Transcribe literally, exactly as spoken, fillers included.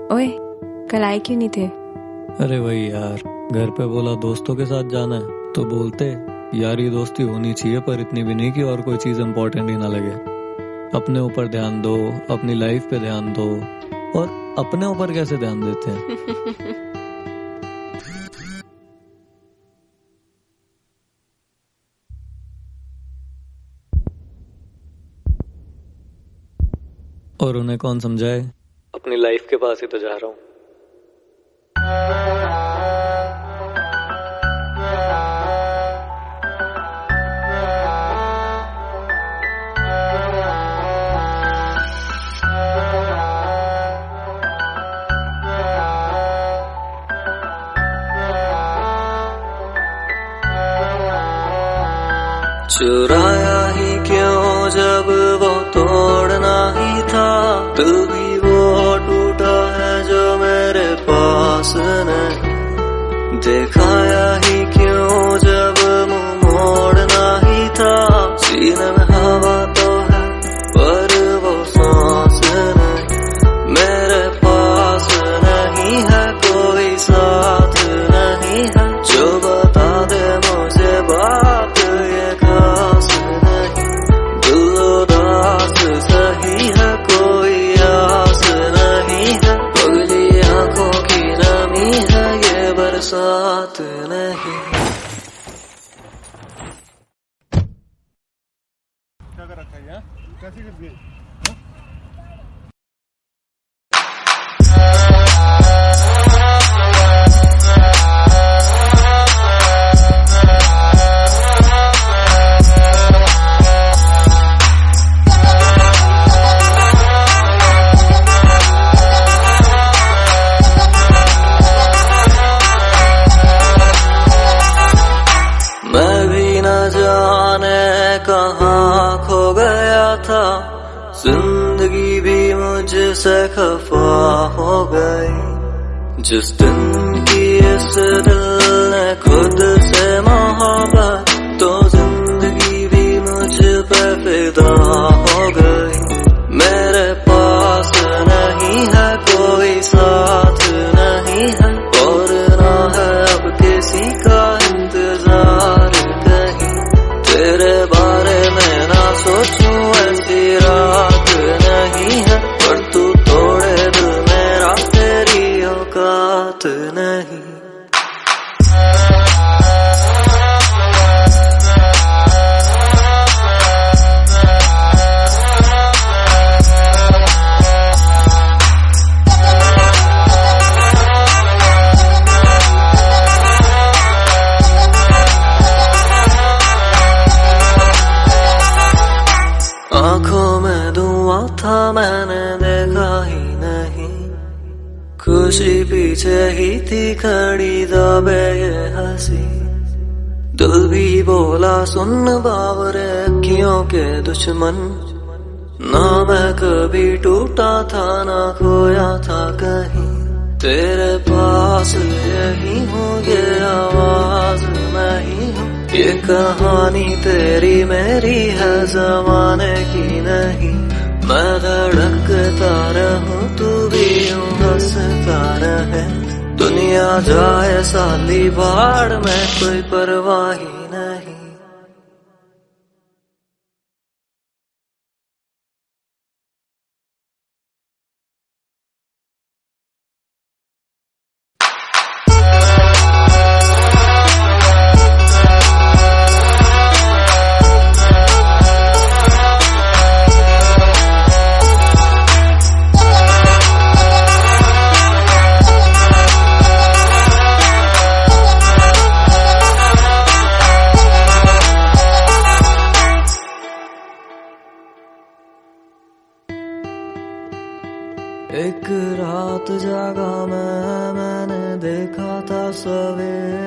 ओए, कल आए क्यों नहीं थे? अरे वही यार, घर पे बोला दोस्तों के साथ जाना है तो बोलते यारी दोस्ती होनी चाहिए, पर इतनी भी नहीं कि और कोई चीज इम्पोर्टेंट ही ना लगे। अपने ऊपर ध्यान दो, अपनी लाइफ पे ध्यान दो। और अपने ऊपर कैसे ध्यान देते हैं? और उन्हें कौन समझाए? अपनी लाइफ के पास ही तो जा रहा हूँ। चुराया ही क्यों जब वो तोड़ना ही था। दिल भी वो टूटा है जो मेरे पास नहीं। दिखाया ही क्यों जब मुंह मोड़ना ही था। सीने में हवा तो है पर वो सांस नहीं। मेरे पास नहीं है कोई साथ नहीं है जो बता दे मुझे बात ये खास नहीं। दिल उदास सही है कोई आस नहीं है। पगली आंखों की नमी है ये बरसात नहीं। क्या कर रखा है? कैसी कर गई? मैं भी न जाने कहाँ खो गया था। जिंदगी भी मुझसे खफा हो गई। जिस दिन की इस दिल ने खुद से मोहब्बत, तो जिंदगी भी मुझ पे फिदा हो गई। मेरे पास नहीं है कोई साथ नहीं है और ना है अब किसी का इंतजार कहीं। तेरे बारे में ना सोचूं ऐसी रात नहीं है, पर तू तोड़े दिल मेरा तेरी औकात नहीं। आंखों में धुआं था मैंने देखा ही नहीं। खुशी पीछे ही थी खड़ी दबे ये हंसी। दिल भी बोला सुन बावरे अखियों के दुश्मन। ना मैं कभी टूटा था ना खोया था कहीं। तेरे पास यही हूँ ये आवाज मैं ही हूँ। ये कहानी तेरी मेरी है जमाने की नहीं। मैं धड़कता रहूं तू भी यूं हंसता रहे। दुनिया जाए साली बाढ़ में कोई परवाह ही नहीं। एक रात जागा मैं, मैंने देखा था सवेरे।